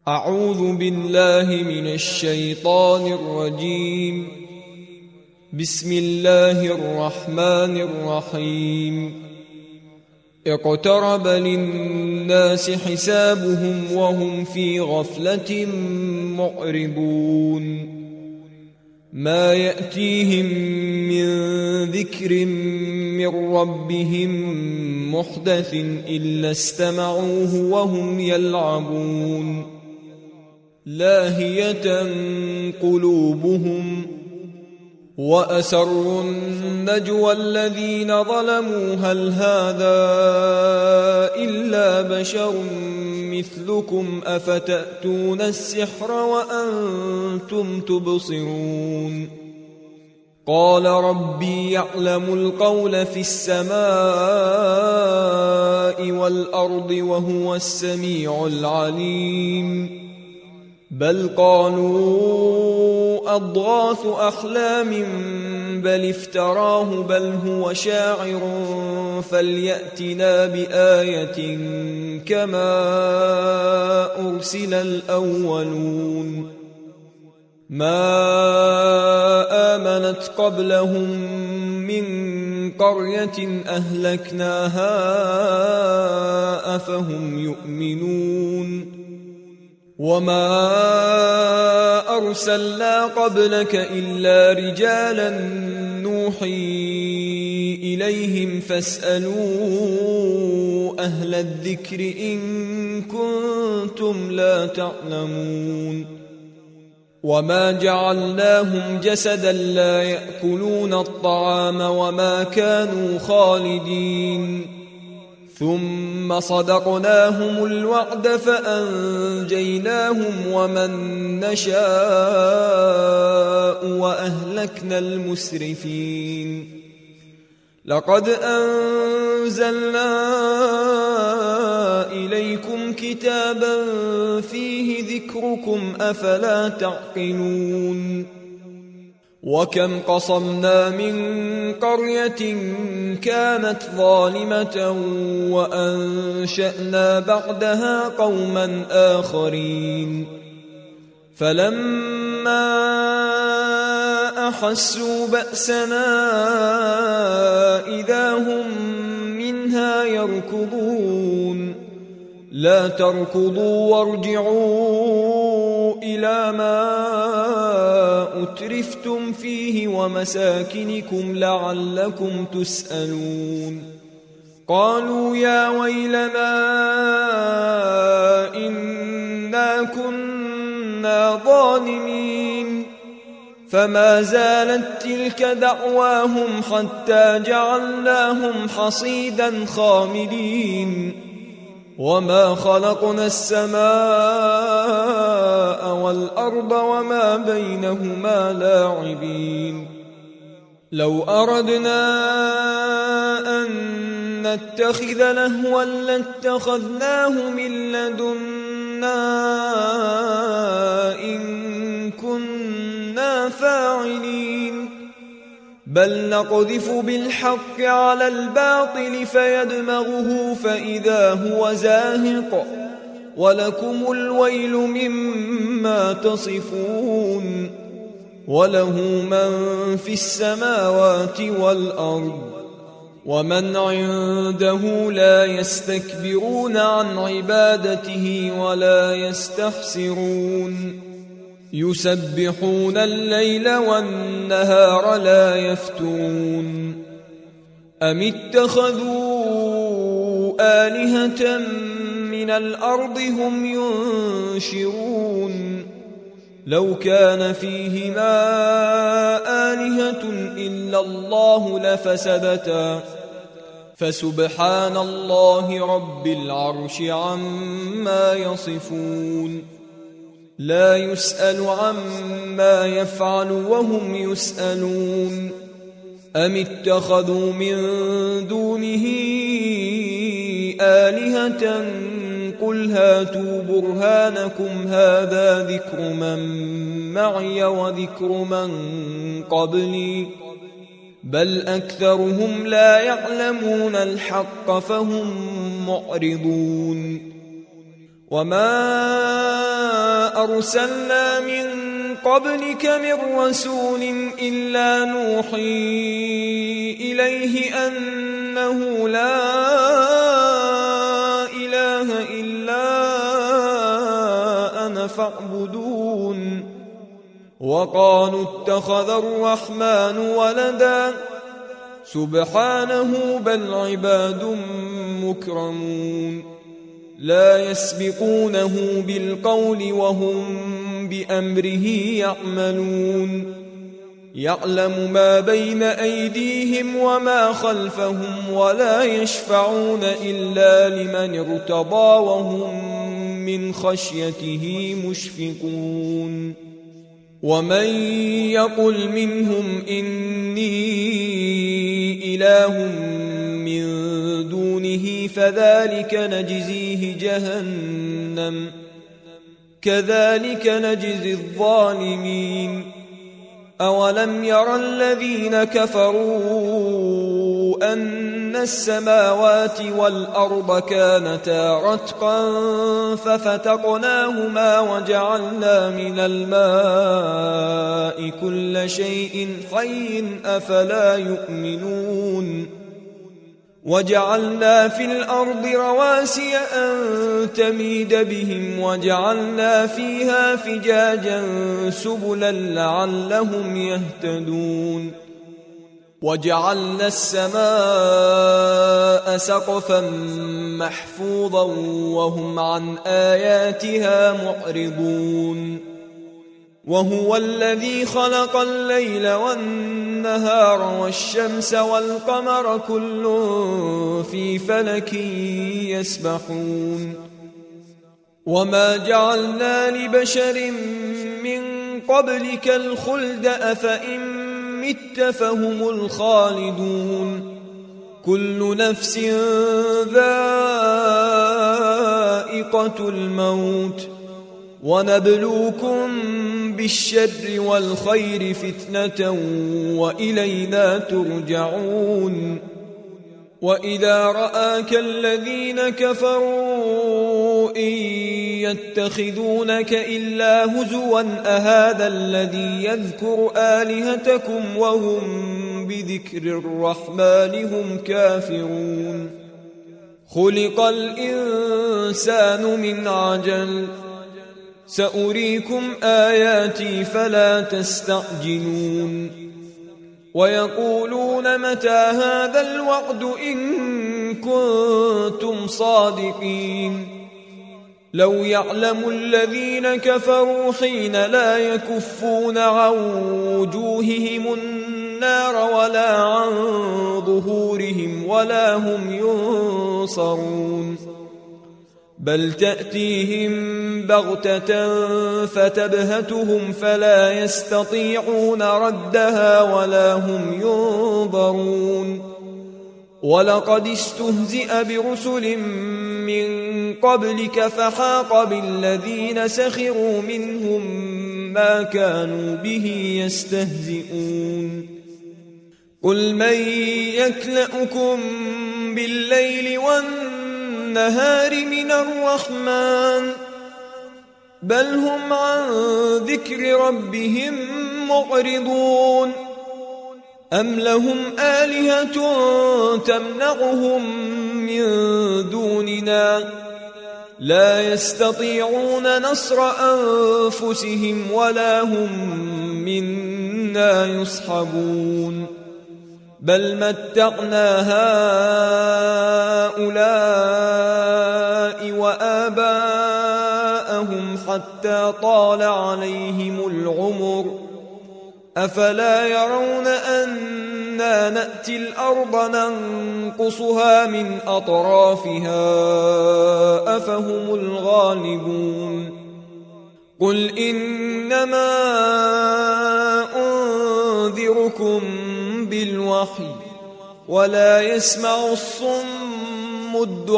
أعوذ بالله من الشيطان الرجيم. بسم الله الرحمن الرحيم. اقترب للناس حسابهم وهم في غفلة معرضون. ما يأتيهم من ذكر من ربهم محدث إلا استمعوه وهم يلعبون. لاهية قلوبهم وأسروا النجوى الذين ظلموا هل هذا إلا بشر مثلكم أفتأتون السحر وأنتم تبصرون. قال ربي يعلم القول في السماء والأرض وهو السميع العليم. بل قالوا أضغاث أحلام بل افتراه بل هو شاعر فليأتنا بآية كما أرسل الأولون. ما آمنت قبلهم من قرية أهلكناها أفهم يؤمنون. وما أرسلنا قبلك إلا رجالا نوحي إليهم فاسألوا أهل الذكر إن كنتم لا تعلمون. وما جعلناهم جسدا لا يأكلون الطعام وما كانوا خالدين. ثم صدقناهم الوعد فأنجيناهم ومن نشاء وأهلكنا المسرفين. لقد أنزلنا إليكم كتابا فيه ذكركم أفلا تعقلون. وكم قصمنا من قرية كانت ظالمة وأنشأنا بعدها قوما آخرين. فلما أحسوا بأسنا إذا هم منها يركضون. لا تركضوا وارجعوا إلى ما أترفتم فيه ومساكنكم لعلكم تسألون. قالوا يا ويلنا إنا كنا ظالمين. فما زالت تلك دعواهم حتى جعلناهم حصيدا خامدين. وما خلقنا السماء والأرض وما بينهما لاعبين. لو أردنا أن نتخذ لهوا لاتخذناه من لدنا إن كنا فاعلين. بل نقذف بالحق على الباطل فيدمغه فإذا هو زاهق ولكم الويل مما تصفون. وله من في السماوات والأرض ومن عنده لا يستكبرون عن عبادته ولا يستحسرون. يسبحون الليل والنهار لا يفترون. أم اتخذوا آلهة من الأرض هم ينشرون. لو كان فيهما آلهة إلا الله لفسدتا فسبحان الله رب العرش عما يصفون. لا يسأل عما يفعل وهم يسألون. أم اتخذوا من دونه آلهة قل هاتوا برهانكم هذا ذكر من معي وذكر من قبلي بل أكثرهم لا يعلمون الحق فهم معرضون. وما أرسلنا من قبلك من رسول إلا نوحي إليه أنه لا إله إلا أنا فاعبدون وقالوا اتخذ الرحمن ولدا سبحانه بل عباد مكرمون لا يسبقونه بالقول وهم بأمره يعملون يعلم ما بين أيديهم وما خلفهم ولا يشفعون إلا لمن ارتضى وهم من خشيته مشفقون ومن يقل منهم إني إله من دونه فذلك نجزيه جهنم كذلك نجزي الظالمين أولم ير الذين كفروا أن السماوات والأرض كانتا رتقا ففتقناهما وجعلنا من الماء كل شيء حي أفلا يؤمنون وجعلنا في الأرض رواسي أن تميد بهم وجعلنا فيها فجاجا سبلا لعلهم يهتدون وجعلنا السماء سقفا محفوظا وهم عن آياتها معرضون وهو الذي خلق الليل والنهار والشمس والقمر كل في فلك يسبحون وما جعلنا لبشر من قبلك الخلد أفإن مت فهم الخالدون كل نفس ذائقة الموت ونبلوكم بالشر والخير فتنة وإلينا ترجعون وإذا رآك الذين كفروا إن يتخذونك إلا هزوا أهذا الذي يذكر آلهتكم وهم بذكر الرحمن هم كافرون خلق الإنسان من عجل سأريكم آياتي فلا تستعجلون ويقولون متى هذا الوعد إن كنتم صادقين لو يعلم الذين كفروا حين لا يكفون عن وجوههم النار ولا عن ظهورهم ولا هم ينصرون بل تأتيهم بغتة فتبهتهم فلا يستطيعون ردها ولا هم ينظرون ولقد استهزئ برسل من قبلك فحاق بالذين سخروا منهم ما كانوا به يستهزئون قل من يكلأكم بالليل والنهار من الرحمن بل هم عن ذكر ربهم معرضون أم لهم آلهة تمنعهم من دوننا لا يستطيعون نصر أنفسهم ولا هم منا يصحبون بل متعنا هؤلاء وآباءهم حتى طال عليهم العمر أفلا يرون أنا نأتي الأرض ننقصها من أطرافها أفهم الغالبون قل إنما أنذركم بالوحي ولا يسمع الصم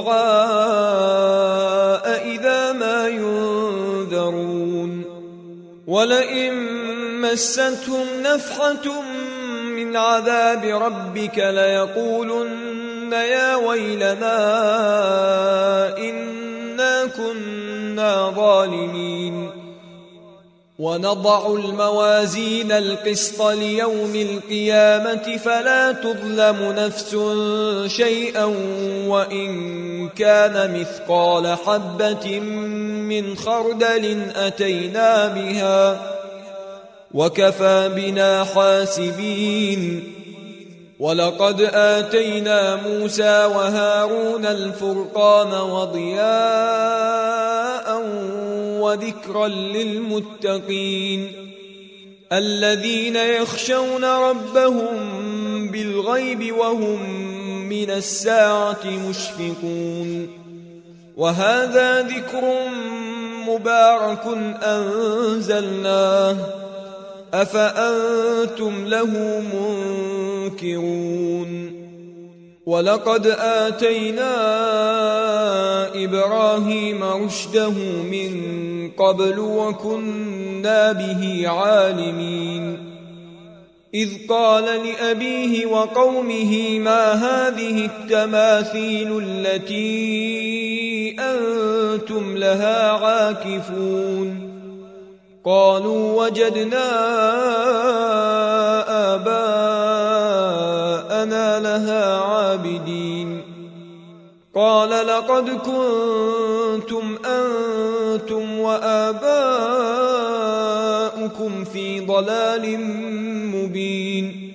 الدعاء إذا ما ينذرون ولئن مستهم نفحة من عذاب ربك ليقولن يا ويلنا إنا كنا ظالمين ونضع الموازين القسط ليوم القيامة فلا تظلم نفس شيئا وإن كان مثقال حبة من خردل أتينا بها وكفى بنا حاسبين. ولقد آتينا موسى وهارون الفرقان وضياء وذكرا للمتقين الذين يخشون ربهم بالغيب وهم من الساعة مشفقون. وهذا ذكر مبارك أنزلناه أفأنتم له منكرون. ولقد آتينا إبراهيم رشده من قبل وكنا به عالمين. إذ قال لأبيه وقومه ما هذه التماثيل التي أنتم لها عاكفون؟ قالوا وجدنا آباءنا لها عابدين. قال لقد كنتم أنتم وآباؤكم في ضلال مبين.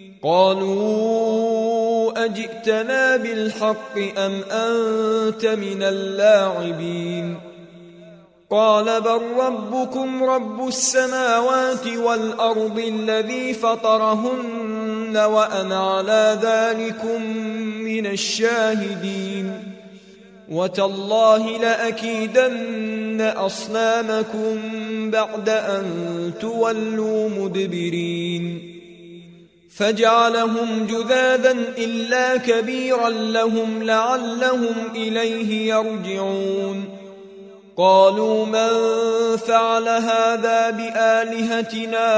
قالوا أجئتنا بالحق أم أنت من اللاعبين؟ قال بل ربكم رب السماوات والأرض الذي فطرهن وأنا على ذلكم من الشاهدين. وتالله لأكيدن أصنامكم بعد أن تولوا مدبرين. فجعلهم جذاذا إلا كبيرا لهم لعلهم إليه يرجعون. قالوا من فعل هذا بآلهتنا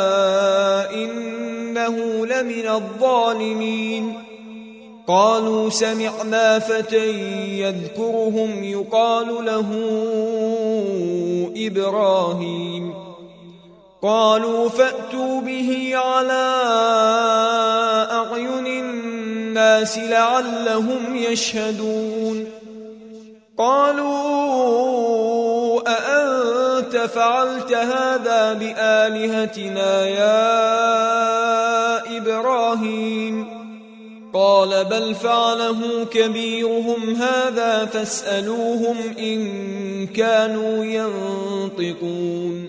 إنه لمن الظالمين. قالوا سمعنا فتى يذكرهم يقال له إبراهيم. قالوا فأتوا به على أعين الناس لعلهم يشهدون. قالوا أأنت فعلت هذا بآلهتنا يا إبراهيم؟ قال بل فعله كبيرهم هذا فاسألوهم إن كانوا ينطقون.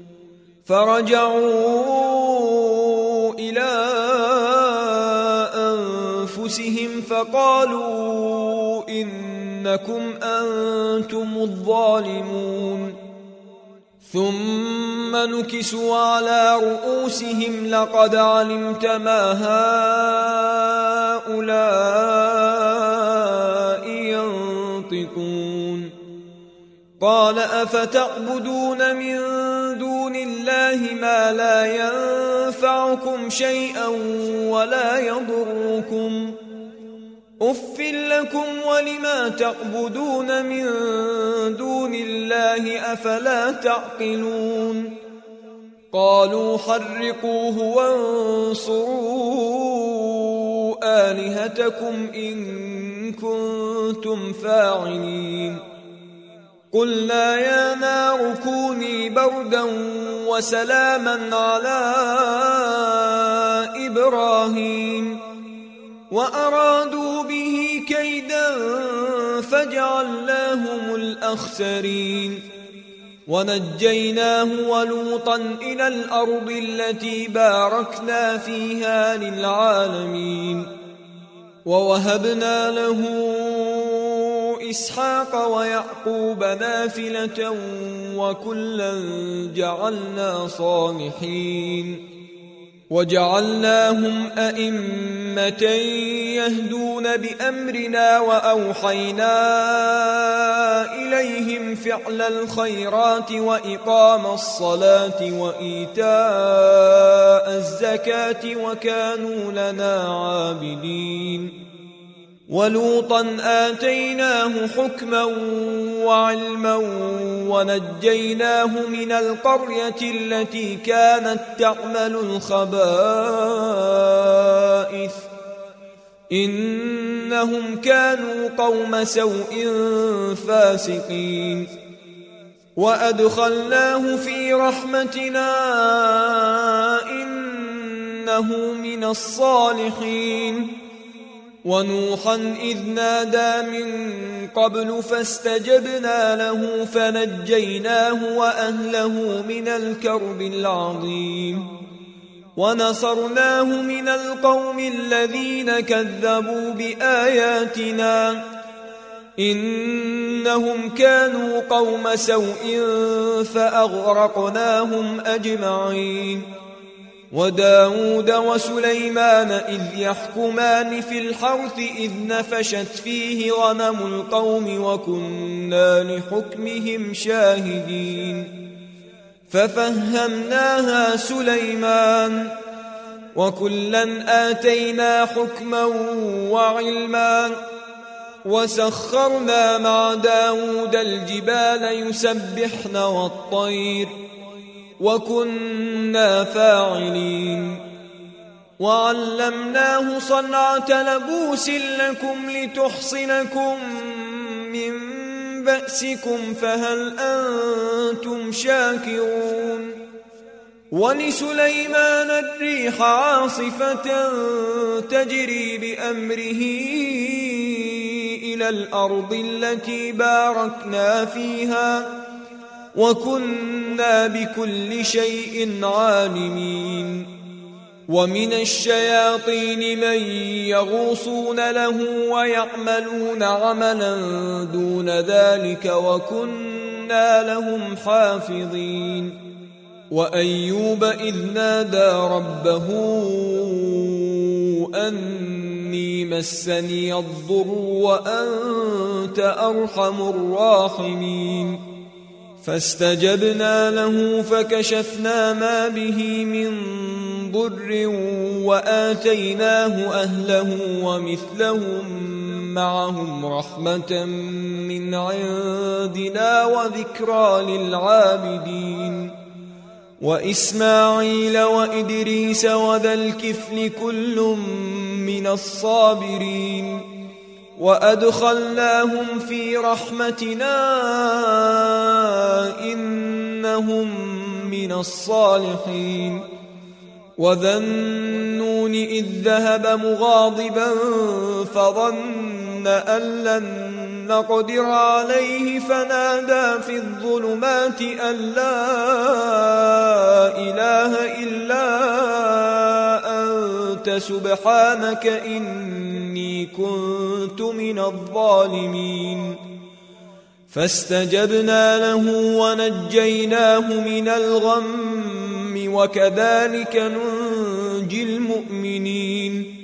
فرجعوا إلى أنفسهم فقالوا إنكم أنتم الظالمون. ثم نكسوا على رؤوسهم لقد علمت ما هؤلاء ينطقون. قال أفتعبدون من دون الله ما لا ينفعكم شيئا ولا يضركم؟ أف لكم ولما تعبدون من دون الله أفلا تعقلون؟ قالوا حرقوه وانصروا آلهتكم إن كنتم فاعلين. قلنا يا نار كوني بردا وسلاما على إبراهيم وأرادوا به كيدا فجعلناهم الأخسرين. ونجيناه ولوطا إلى الأرض التي باركنا فيها للعالمين. ووهبنا له إسحاق ويعقوب نافلة وكلا جعلنا صالحين. وجعلناهم أئمة يهدون بأمرنا وأوحينا إليهم فعل الخيرات وإقام الصلاة وإيتاء الزكاة وكانوا لنا عابدين. ولوطا آتيناه حكما وعلما ونجيناه من القرية التي كانت تعمل الخبائث إنهم كانوا قوم سوء فاسقين وأدخلناه في رحمتنا إنه من الصالحين ونوحا إذ نادى من قبل فاستجبنا له فنجيناه وأهله من الكرب العظيم ونصرناه من القوم الذين كذبوا بآياتنا إنهم كانوا قوم سوء فأغرقناهم أجمعين وداود وسليمان إذ يحكمان في الحرث إذ نفشت فيه غنم القوم وكنا لحكمهم شاهدين ففهمناها سليمان وكلا آتينا حكما وعلما وسخرنا مع داود الجبال يسبحن والطير وكنا فاعلين وعلمناه صنعة لبوس لكم لتحصنكم من بأسكم فهل أنتم شاكرون ولسليمان الريح عاصفة تجري بأمره إلى الأرض التي باركنا فيها وكنا بكل شيء عالمين ومن الشياطين من يغوصون له ويعملون عملا دون ذلك وكنا لهم حافظين وأيوب إذ نادى ربه أني مسني الضر وأنت أرحم الراحمين فاستجبنا له فكشفنا ما به من ضر وآتيناه أهله ومثلهم معهم رحمة من عندنا وذكرى للعابدين وإسماعيل وإدريس وذا الكفل كل من الصابرين وأدخلناهم في رحمتنا إنهم من الصالحين وذا النون إذ ذهب مغاضبا فظن أن لن نقدر عليه فنادى في الظلمات أن لا إله إلا أنت سبحانك إني كنت من الظالمين فاستجبنا له ونجيناه من الغم وكذلك ننجي المؤمنين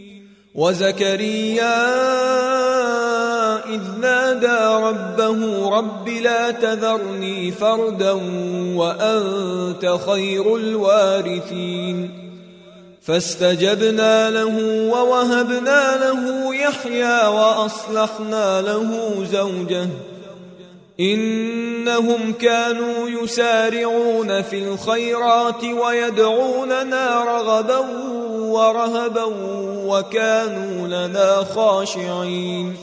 وزكريا إذ نادى ربه رب لا تذرني فردا وأنت خير الوارثين فاستجبنا له ووهبنا له يحيى وأصلحنا له زوجه إنهم كانوا يسارعون في الخيرات ويدعوننا رغبا ورهبا وكانوا لنا خاشعين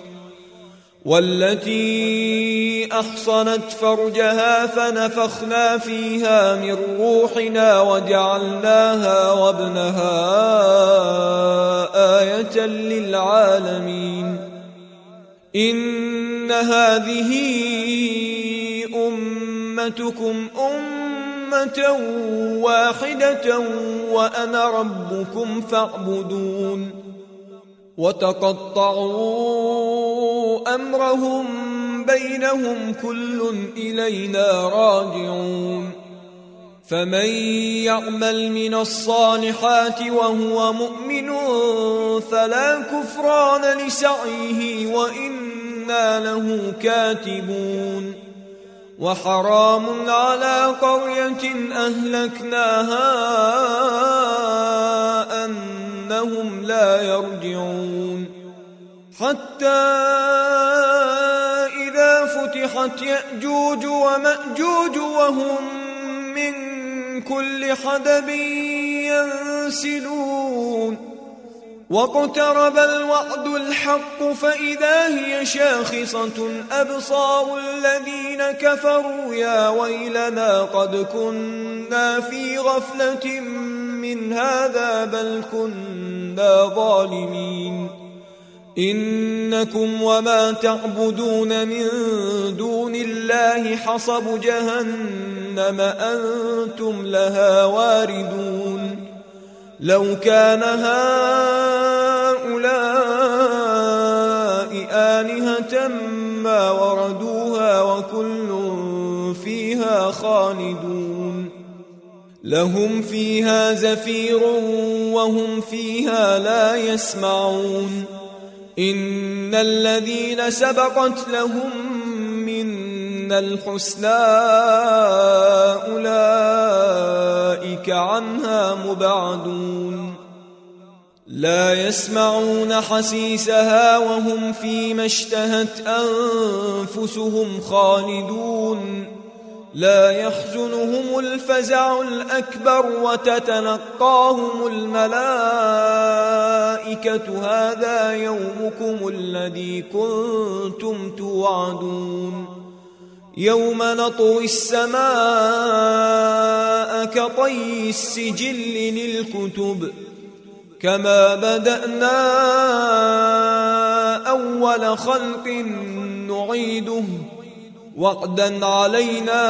والتي أحصنت فرجها فنفخنا فيها من روحنا وجعلناها وابنها آية للعالمين إن هذه أمتكم أمة واحدة وأنا ربكم فاعبدون وتقطعوا أمرهم بينهم كل إلينا راجعون فمن يعمل من الصالحات وهو مؤمن فلا كفران لسعيه وإنا له كاتبون وحرام على قرية أهلكناها أنهم لا يرجعون حتى إذا فتحت ففتحت يأجوج ومأجوج وهم من كل حدب ينسلون واقترب الوعد الحق فإذا هي شاخصة أبصار الذين كفروا يا ويلنا قد كنا في غفلة من هذا بل كنا ظالمين إنكم وما تعبدون من دون الله حصب جهنم أنتم لها واردون لو كان هؤلاء آلهة ما وردوها وكل فيها خالدون لهم فيها زفير وهم فيها لا يسمعون إن الذين سبقت لهم منا الحسنى أولئك عنها مبعدون لا يسمعون حسيسها وهم فيما اشتهت أنفسهم خالدون لا يحزنهم الفزع الأكبر وتتلقاهم الملائكة هذا يومكم الذي كنتم توعدون يوم نطوي السماء كطي السجل للكتب كما بدأنا أول خلق نعيده وعدا علينا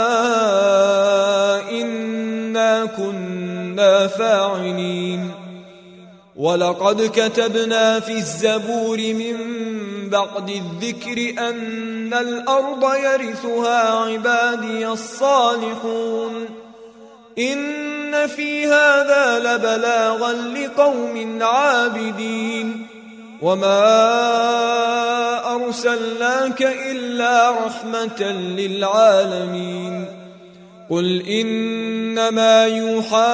إنا كنا فاعلين ولقد كتبنا في الزبور من بعد الذكر أن الأرض يرثها عبادي الصالحون إن في هذا لبلاغا لقوم عابدين وما أرسلناك إلا رحمة للعالمين قل إنما يوحى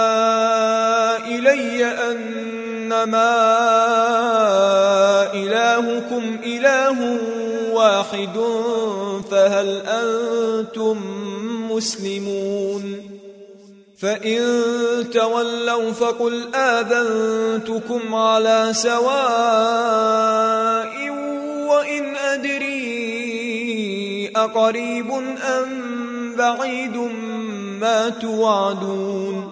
إلي أنما إلهكم إله واحد فهل أنتم مسلمون فإن تولوا فقل آذنتكم على سواء وإن أدري أقريب أم بعيد ما توعدون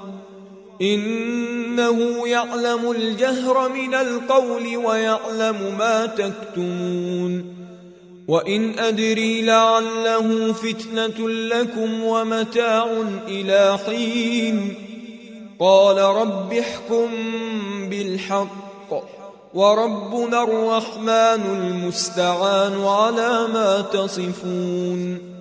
إنه يعلم الجهر من القول ويعلم ما تكتمون وإن أدري لعله فتنة لكم ومتاع إلى حين قال رب احكم بالحق وربنا الرحمن المستعان على ما تصفون